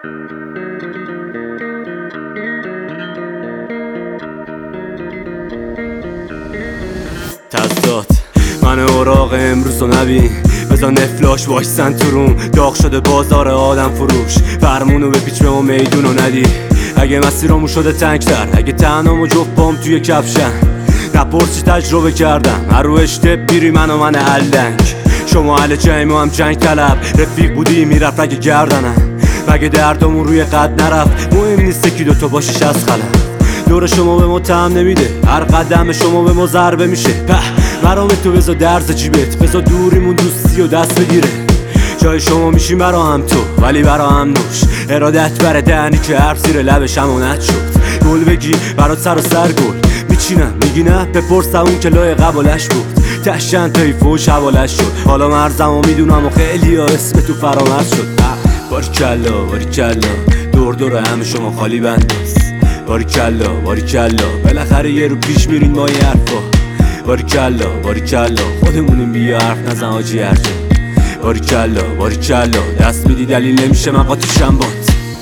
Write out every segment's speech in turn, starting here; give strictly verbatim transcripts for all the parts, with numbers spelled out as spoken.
تزداد من اوراق امروز و نبین بزا نفلاش وایسن تو روم داغ شده بازار آدم فروش فرمونو بپیچ به ما میدونو ندی اگه مسیرامو شده تنگتر اگه تنهامو جفت بام توی کفشن نپرسی تجربه کردم هر رو اشتب بیری من و من علنگ شما اهل جیم و هم جنگ طلب رفیق بودی میرفت اگه گردنم مگه دردمون روی قد نرفت مهم نیست که دوتا باشیش از خلم دور شما به ما طعم نمیده هر قدم شما به ما ضربه میشه به مرام تو بذار درز جیبت بذار دوریمون دوستی و دست بگیره جای شما میشیم برا هم تو ولی برا هم نوش ارادت بره دهنی که حرف زیر لبش امانت شد گل بگی برات سر و سر گل میچینم میگی نه بپرس اون که لای قبالش بود تشن تایی فوش حوالش شد حالا مرزم و میدونم و خیلی ها اسم تو فرامرز شد باریکلا باریکلا دور دور همه شما خالی بنداست باریکلا باریکلا بالاخره یه رو پیش میرین ما یه حرفا باریکلا باریکلا خودمونیم بیا حرف نزن آجی هرجا باریکلا باریکلا دست میدی دلیل نمیشه من قاطیشم بات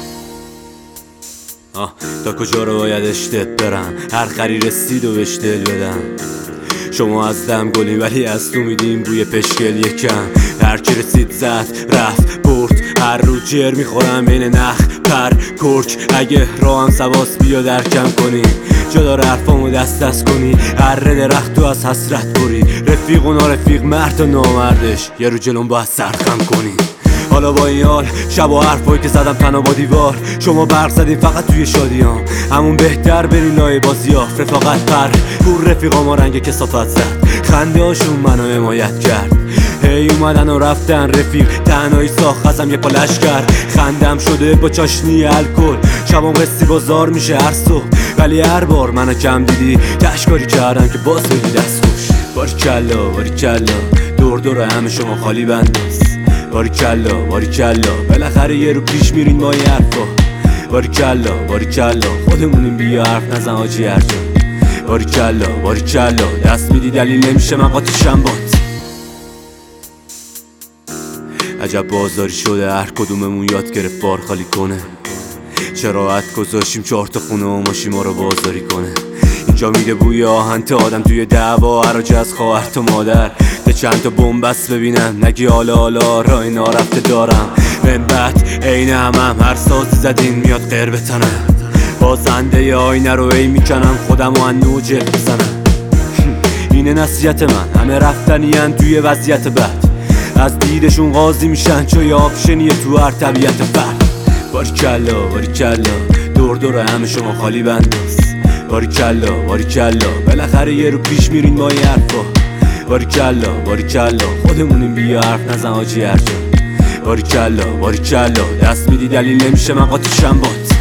آه تا کجا رو باید اشتت برم هر خری رسید و بهش دل بدم شما از دم گلی ولی از تو میدیم بوی پشکل یکم هر کی رسید زد رفت برد هر رو جر میخورم بین نخ پر کرک اگه راهم سواس بیا درکم کنی جدا حرفامو دست دست کنی هر درخت تو از حسرت بری رفیق و نارفیق مرد و نامردش یه رو جلوم باید سرخم کنی حالا با این حال شب و حرفایی که زدم تنها با دیوار شما برق زدین فقط توی شادیام همون بهتر برین لای بازی‌ها رفاقت پر پور رفیقا ما رنگ کثافت زد خنده هاشون منو حمایت کرد هی اومدن و رفتن رفیق تنهایی ساخت ازم یه پالش کرد خندم شده با چاشنی الکل شبام قصی بازار میشه هر صبح ولی هر بار منو کم دیدی تشکاری کردن که باز بگی دست خوش باریکلا باریکلا دور دور همه شما خالی بنداست باریکلا باریکلا بالاخره یه رو پیش میرین ما یه حرفا باریکلا باریکلا خودمونیم بیا حرف نزن آجی هرجا باریکلا باریکلا دست میدی دلیل نمیشه من قاطیشم بات عجب بازاری شده هر کدوممون یاد گرفت بار خالی کنه چه راحت گذاشیم چهار تا خونه و ماشین ما رو بازاری کنه اینجا میده بوی آهن تا آدم توی دعوا حراج از خواهر تا مادر ده چند تا بومبست ببینم نگی حالا حالا رای نارفته دارم من بعد عین همم هر سازی زدین میاد غیر بتنم بازنده ی آینه رو ای میکنم خودم و انو جل بزنم اینه نصیحت من همه رفتنین توی وضعیت بد از دیدشون قاضی میشن چو یه آپشنیه تو هر طبیعت فرد باریکلا باریکلا دور دور همه شما خالی بنداست باریکلا باریکلا بالاخره یه رو پیش میرین ما یه حرفا باریکلا باریکلا خودمونیم بیا حرف نزن آجی هرجا باریکلا باریکلا دست میدی دلیل نمیشه من قاطیشم بات